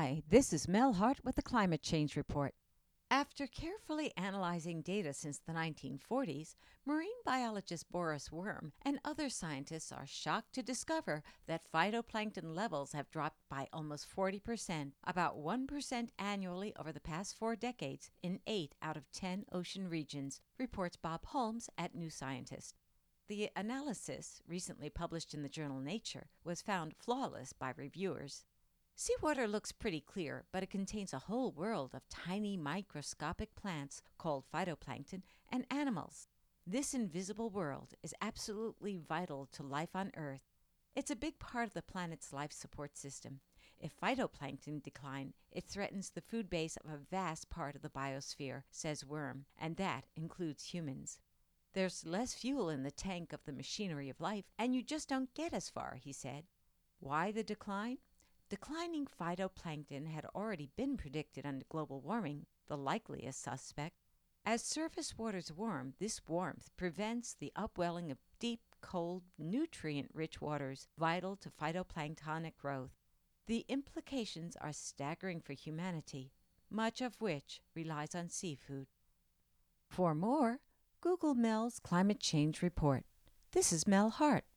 Hi, this is Mel Hart with the Climate Change Report. After carefully analyzing data since the 1940s, marine biologist Boris Worm and other scientists are shocked to discover that phytoplankton levels have dropped by almost 40%, about 1% annually over the past 4 decades in 8 out of 10 ocean regions, reports Bob Holmes at New Scientist. The analysis, recently published in the journal Nature, was found flawless by reviewers. Seawater looks pretty clear, but it contains a whole world of tiny microscopic plants called phytoplankton and animals. This invisible world is absolutely vital to life on Earth. It's a big part of the planet's life support system. If phytoplankton decline, it threatens the food base of a vast part of the biosphere, says Worm, and that includes humans. There's less fuel in the tank of the machinery of life, and you just don't get as far, he said. Why the decline? Declining phytoplankton had already been predicted under global warming, the likeliest suspect. As surface waters warm, this warmth prevents the upwelling of deep, cold, nutrient-rich waters vital to phytoplanktonic growth. The implications are staggering for humanity, much of which relies on seafood. For more, Google Mel's Climate Change Report. This is Mel Hart.